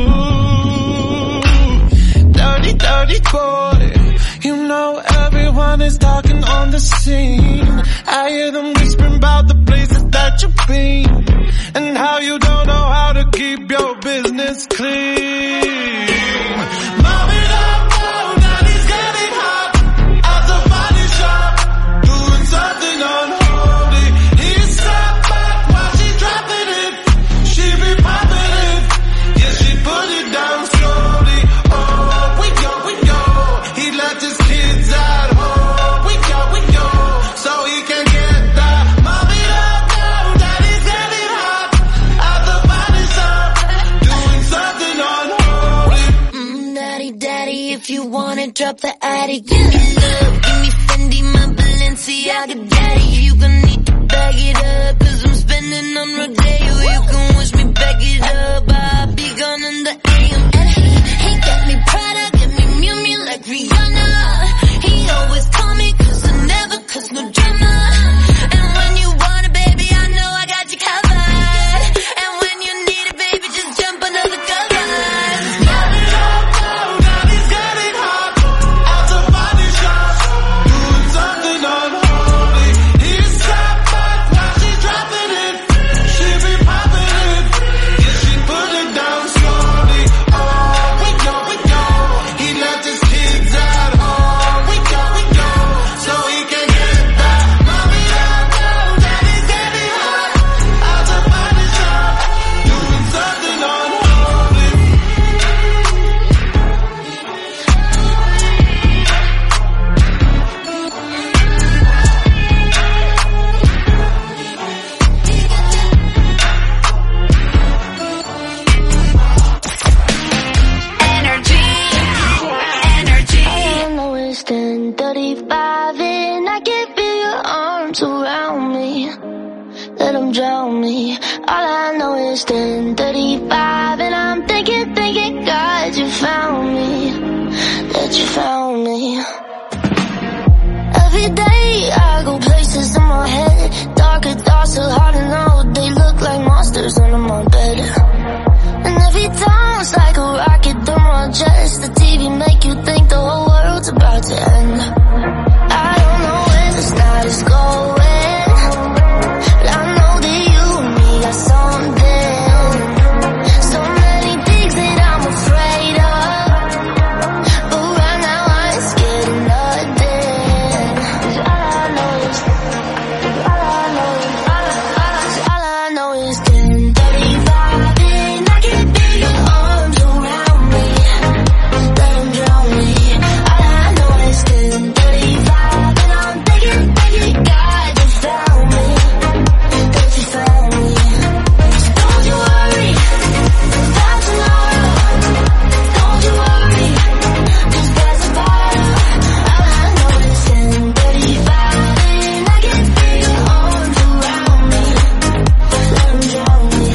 S1: do. Dirty, dirty boy, you know everyone is talking on the scene. I hear them whispering about the places that you've been, and how you don't know how to keep your business clean. Mommy, don't know that he's getting hot at the body shop, doing something unholy. He sat back while she dropping it, she be popping it, yeah, she put it down slowly. Oh, we go, we go, he left his kids at home. We go, we go, so he can get that. Mommy, don't know that he's getting hot at the body shop, doing something unholy.
S19: Mm, daddy, daddy, if you wanna drop the attic, give me love, give me Fendi, my Balenciaga, daddy. You gon' need to bag it up, cause I'm spending on Rodeo. You can wish me back it up, I'll be gone in the A M. And he, he got me Prada, got me Miu Miu like Rihanna. He always call me cause I never cause no drama. And when you want it, baby, I know I got you covered. And when you need it, baby, just jump under the covers.
S1: Mommy, don't know that he's getting hot at the body shop, doing something unholy. He sat back while she dropping it, she be popping it, yeah, she put
S19: it's ten thirty-five and I'm thinking, thinking, God, you found me, that you found me. Every day I go places in my head, darker thoughts are hard to know, they look like monsters under my bed. And every time it's like a rocket through my chest, the T V make you think the whole world's about to end. I don't know where this night is going, but I know that you and me got something. So many things that I'm afraid of, but right now I ain't scared of nothing. 'Cause all I know is, all I know is, all I, all I, all I know is ten thirty-five and I can feel your arms around me, let them drown me. All I know is ten thirty-five and I'm thinking, thinking, God, you found me, that you found me. So don't you worry about tomorrow, don't you worry, just pass the bottle. All I know is ten thirty-five and I can feel your arms around me, let them drown me.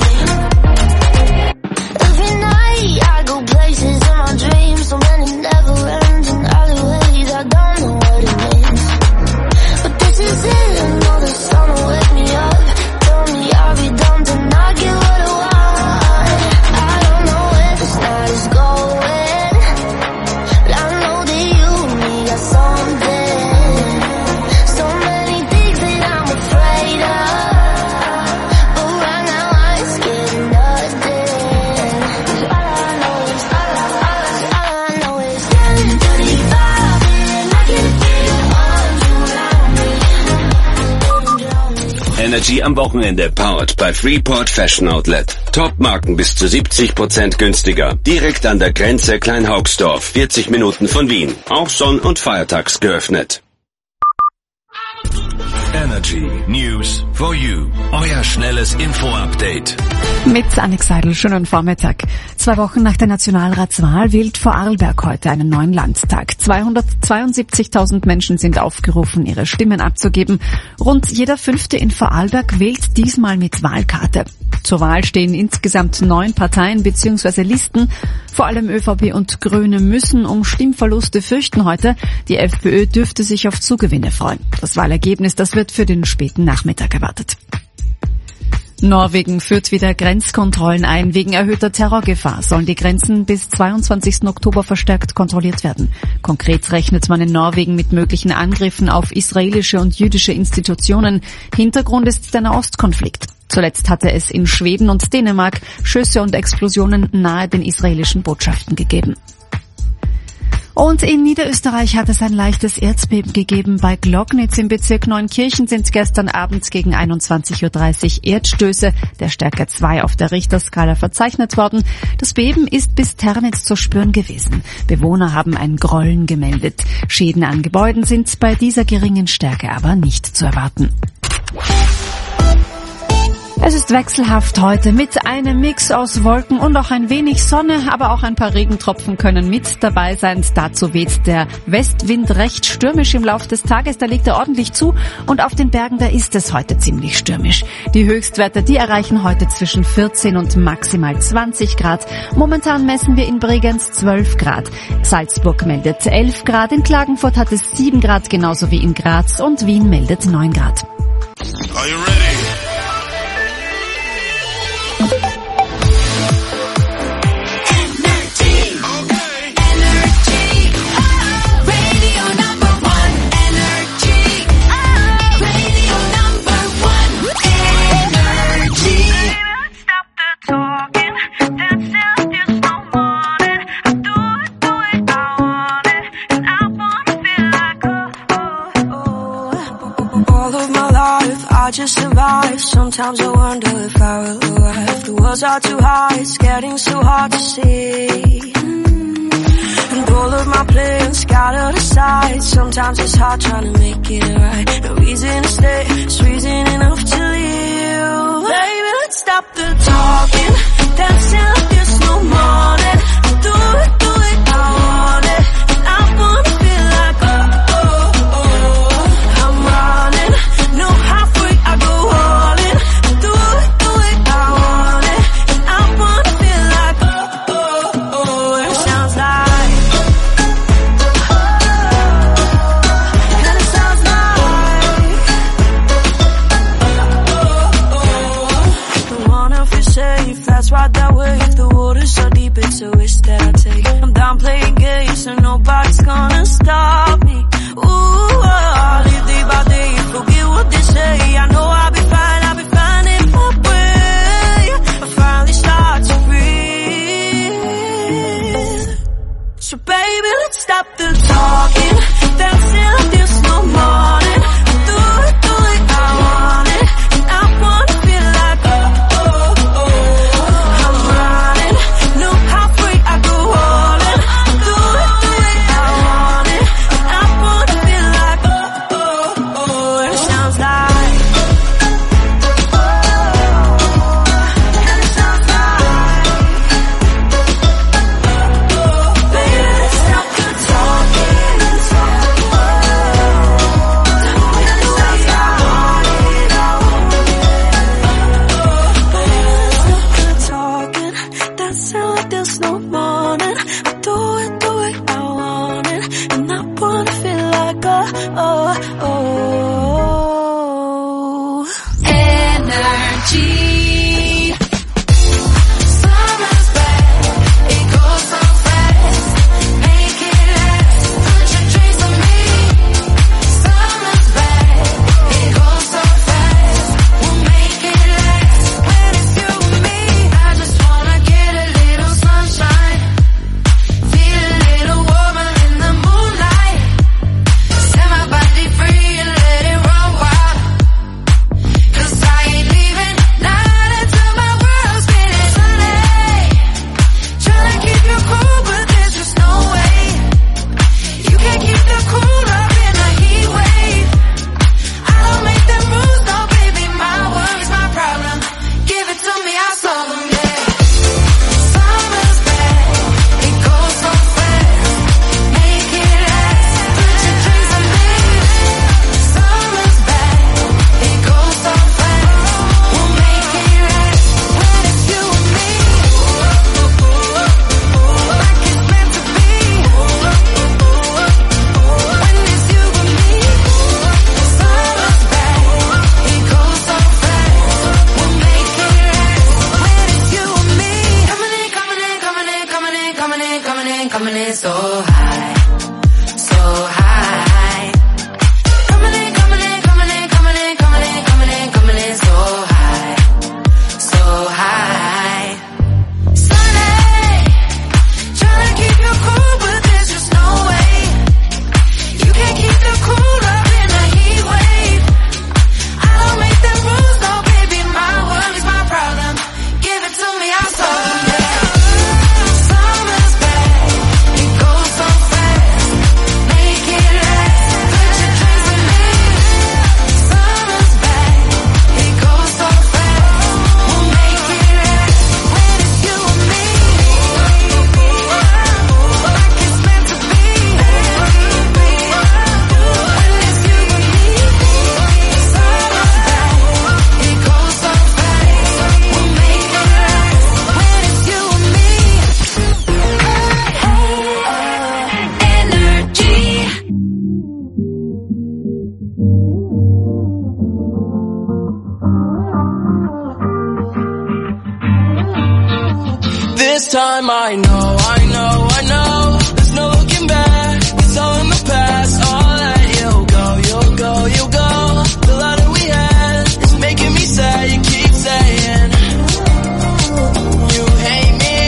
S19: Every night I go places in my dreams, so many never ends in alleyways, I don't know what it means. But this is it, I know the sun will wake me up, tell me I'll be done to not get what I want. I don't know where this night is going, but I know that you and me got something. So many things that I'm afraid of, but right now I ain't scared of nothing. 'Cause all I know is, all I, all I, all I know is ten thirty-five and I can feel your arms around me, let them drown me.
S2: Energy am Wochenende, powered bei Freeport Fashion Outlet. Top-Marken bis zu siebzig Prozent günstiger. Direkt an der Grenze Kleinhaugsdorf, vierzig Minuten von Wien. Auch sonn- und feiertags geöffnet.
S11: Energy News for You. Euer schnelles Info-Update.
S3: Mit Annik Seidel, schönen Vormittag. Zwei Wochen nach der Nationalratswahl wählt Vorarlberg heute einen neuen Landtag. zweihundertzweiundsiebzigtausend Menschen sind aufgerufen, ihre Stimmen abzugeben. Rund jeder Fünfte in Vorarlberg wählt diesmal mit Wahlkarte. Zur Wahl stehen insgesamt neun Parteien bzw. Listen. Vor allem ÖVP und Grüne müssen um Stimmverluste fürchten heute. Die FPÖ dürfte sich auf Zugewinne freuen. Das Wahlergebnis, das wird für den späten Nachmittag erwartet. Norwegen führt wieder Grenzkontrollen ein. Wegen erhöhter Terrorgefahr sollen die Grenzen bis zweiundzwanzigsten Oktober verstärkt kontrolliert werden. Konkret rechnet man in Norwegen mit möglichen Angriffen auf israelische und jüdische Institutionen. Hintergrund ist der Nahostkonflikt. Zuletzt hatte es in Schweden und Dänemark Schüsse und Explosionen nahe den israelischen Botschaften gegeben. Und in Niederösterreich hat es ein leichtes Erdbeben gegeben. Bei Glocknitz im Bezirk Neunkirchen sind gestern Abend gegen einundzwanzig Uhr dreißig Erdstöße der Stärke zwei auf der Richterskala verzeichnet worden. Das Beben ist bis Ternitz zu spüren gewesen. Bewohner haben ein Grollen gemeldet. Schäden an Gebäuden sind bei dieser geringen Stärke aber nicht zu erwarten. Es ist wechselhaft heute mit einem Mix aus Wolken und auch ein wenig Sonne, aber auch ein paar Regentropfen können mit dabei sein. Dazu weht der Westwind recht stürmisch im Laufe des Tages, da legt er ordentlich zu und auf den Bergen, da ist es heute ziemlich stürmisch. Die Höchstwerte, die erreichen heute zwischen vierzehn und maximal zwanzig Grad. Momentan messen wir in Bregenz zwölf Grad. Salzburg meldet elf Grad, in Klagenfurt hat es sieben Grad, genauso wie in Graz, und Wien meldet neun Grad.
S4: Are you ready?
S20: I just survive. Sometimes I wonder if I will arrive. The world's are too high, it's getting so hard to see. And all of my plans scattered aside. Sometimes it's hard trying to make it right. No reason to stay, it's reason enough to leave. Baby, let's stop the talking, dancing like there's no morning. Do it, do it, I want it. And I wanna feel like oh, oh, oh. I'm running, no halfway, I go all in. Do it, do it, I want it. away if the water's so deep. It's a risk that I take. I'm down playing games, so nobody's gonna stop me. Ooh, oh, live day by day, forget what they say. I know I'll be fine, I'll be fine in my way. I finally start to breathe. So baby, let's stop the talking, dancing like there's no morning. Do it, do it, I want it, and I wanna feel like oh, oh, oh. I'm running, know how free I go all in. Do it, do it, I want it, and I wanna feel like oh, oh, oh. And it sounds like oh, and it sounds like oh, baby, let's stop the talking. There's no morning. I do it, do it, I want it, and I wanna feel like oh, oh, oh. Energy. Summer's back, it goes so fast. Make it last, put your dreams on me. Summer's back, it goes so fast. We'll make it last when it's you and me. I just wanna get a little sunshine, feel a little warmer in the moonlight. Set my body free and let it run wild. 'Cause I ain't leaving, not until my world's spinning. Sunday, tryna keep you cool, but there's just no way. You can't keep the cool up in a heat wave. I don't make them rules, no baby, my worries, my problem. Give it to me, I'll solve them, yeah. Summer's back, it goes so fast. Make it last, put your dreams on me. Summer's back, it goes so fast. We'll make it last when it's you and me. Like it's meant to be. When it's you and me. Summer's back, it goes so fast. We'll make it last when it's you and me. Coming in, coming in, coming in, coming in, coming in, coming in, coming in so high, so high. Coming in, coming in, coming in, coming in, coming in, coming in, coming in so high, so high. Sunday, tryna keep you cool, but there's just no way. You can't keep the cool up in a heat wave. I don't make them rules, no baby, my worries, my problem. Give it to me, I'll solve them, yeah. Summer's back, it goes so fast. Make it last, put your dreams on me. Summer's back, it goes so fast. We'll make it last when it's you and me. Like it's meant to be. When it's you and me. Summer's back, it goes so fast. We'll make it last when it's you and me. Energy.
S22: This time I know, I know, I know. There's no looking back, it's all in the past. I'll let you go, you'll go, you'll go. The love that we had is making me sad. You keep saying you hate me.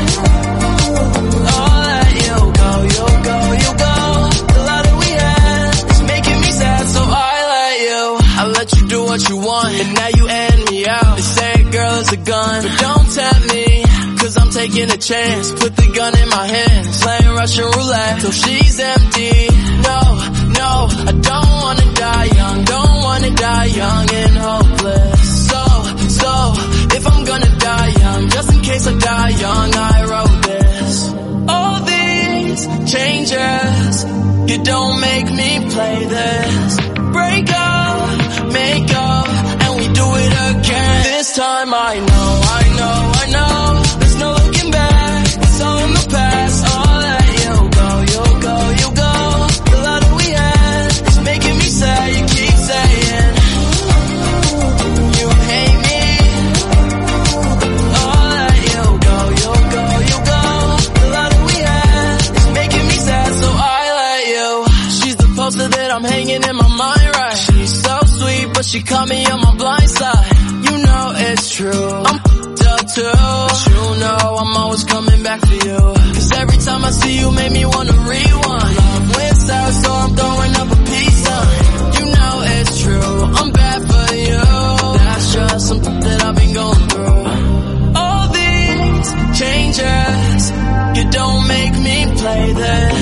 S22: I'll let you go, you'll go, you'll go. The love that we had is making me sad, so I let you. I let you do what you want, and now you end me out. They say a girl is a gun, but don't tempt me. 'Cause I'm taking a chance, put the gun in my hands, playing Russian roulette till she's empty. No, no, I don't wanna die young, don't wanna die young and hopeless. So, so, if I'm gonna die young, just in case I die young, I wrote this. All these changes, you don't make me play this. Break up, make up, and we do it again. This time I know, I know, I know. There's no looking back, it's all in the past. I'll let you go, you'll go, you'll go. The love that we had is making me sad. You keep saying you hate me. I'll let you go,
S5: was coming back for you. Cause every time I see you make me wanna rewind. Love went south, so I'm throwing up a peace sign. You know it's true, I'm bad for you. That's just something that I've been going through. All these changes, you don't make me play this.